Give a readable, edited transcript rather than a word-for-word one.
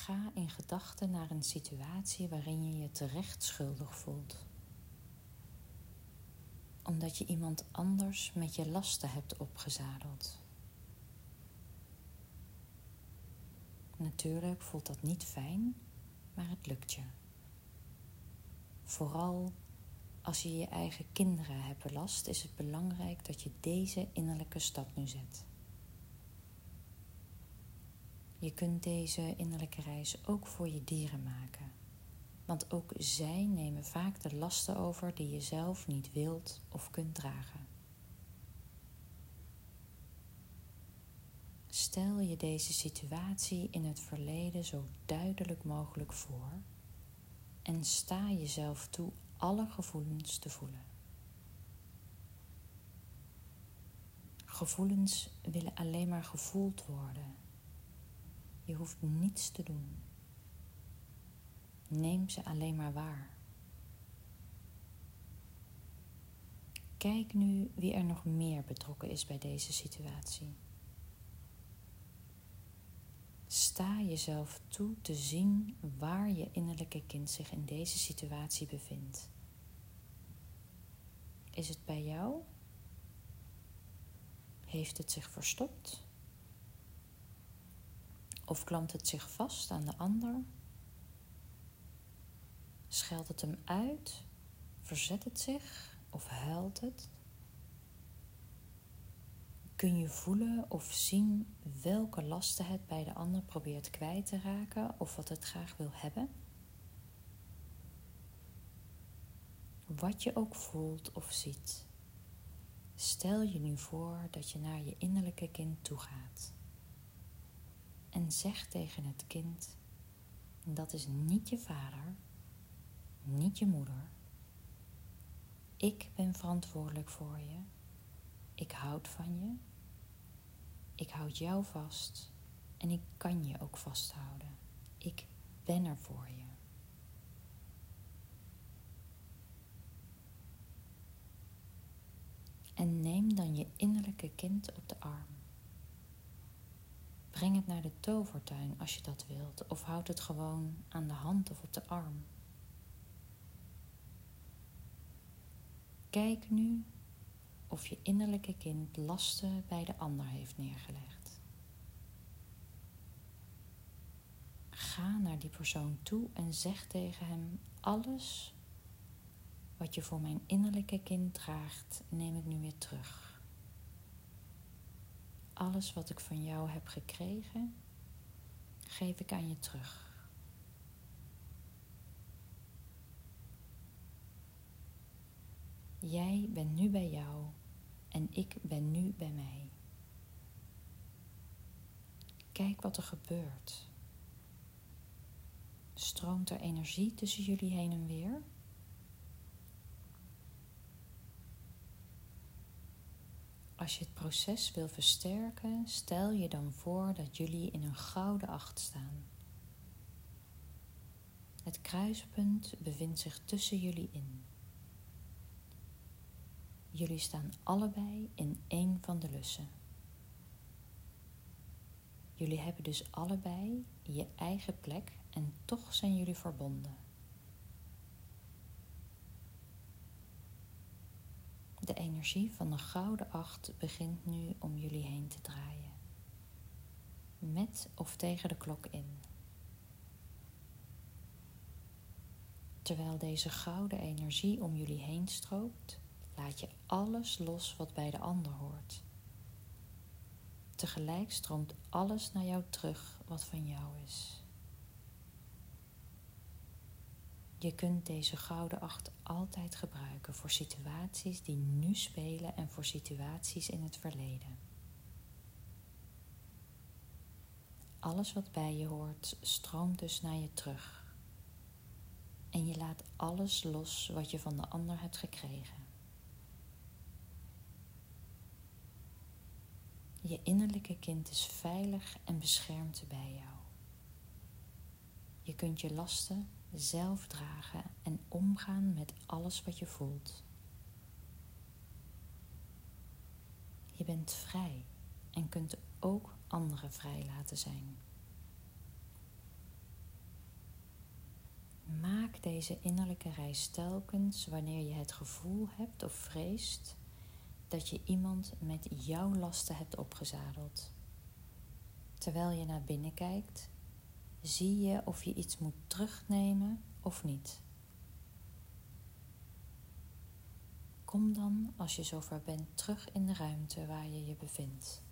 Ga in gedachten naar een situatie waarin je je terecht schuldig voelt. Omdat je iemand anders met je lasten hebt opgezadeld. Natuurlijk voelt dat niet fijn, maar het lukt je. Vooral als je je eigen kinderen hebt belast, is het belangrijk dat je deze innerlijke stap nu zet. Je kunt deze innerlijke reis ook voor je dieren maken. Want ook zij nemen vaak de lasten over die je zelf niet wilt of kunt dragen. Stel je deze situatie in het verleden zo duidelijk mogelijk voor en sta jezelf toe alle gevoelens te voelen. Gevoelens willen alleen maar gevoeld worden. Je hoeft niets te doen. Neem ze alleen maar waar. Kijk nu wie er nog meer betrokken is bij deze situatie. Sta jezelf toe te zien waar je innerlijke kind zich in deze situatie bevindt. Is het bij jou? Heeft het zich verstopt? Of klampt het zich vast aan de ander? Scheldt het hem uit? Verzet het zich? Of huilt het? Kun je voelen of zien welke lasten het bij de ander probeert kwijt te raken of wat het graag wil hebben? Wat je ook voelt of ziet, stel je nu voor dat je naar je innerlijke kind toe gaat. En zeg tegen het kind, dat is niet je vader, niet je moeder. Ik ben verantwoordelijk voor je. Ik houd van je. Ik houd jou vast en ik kan je ook vasthouden. Ik ben er voor je. En neem dan je innerlijke kind op de arm. Breng het naar de tovertuin als je dat wilt, of houd het gewoon aan de hand of op de arm. Kijk nu of je innerlijke kind lasten bij de ander heeft neergelegd. Ga naar die persoon toe en zeg tegen hem: alles wat je voor mijn innerlijke kind draagt, neem ik nu weer terug. Alles wat ik van jou heb gekregen, geef ik aan je terug. Jij bent nu bij jou en ik ben nu bij mij. Kijk wat er gebeurt. Stroomt er energie tussen jullie heen en weer? Als je het proces wil versterken, stel je dan voor dat jullie in een gouden acht staan. Het kruispunt bevindt zich tussen jullie in. Jullie staan allebei in één van de lussen. Jullie hebben dus allebei je eigen plek en toch zijn jullie verbonden. De energie van de gouden acht begint nu om jullie heen te draaien. Met of tegen de klok in. Terwijl deze gouden energie om jullie heen stroomt, laat je alles los wat bij de ander hoort. Tegelijk stroomt alles naar jou terug wat van jou is. Je kunt deze gouden acht altijd gebruiken voor situaties die nu spelen en voor situaties in het verleden. Alles wat bij je hoort, stroomt dus naar je terug. En je laat alles los wat je van de ander hebt gekregen. Je innerlijke kind is veilig en beschermd bij jou. Je kunt je lasten zelf dragen en omgaan met alles wat je voelt. Je bent vrij en kunt ook anderen vrij laten zijn. Maak deze innerlijke reis telkens wanneer je het gevoel hebt of vreest dat je iemand met jouw lasten hebt opgezadeld. Terwijl je naar binnen kijkt, zie je of je iets moet terugnemen of niet. Kom dan, als je zover bent, terug in de ruimte waar je je bevindt.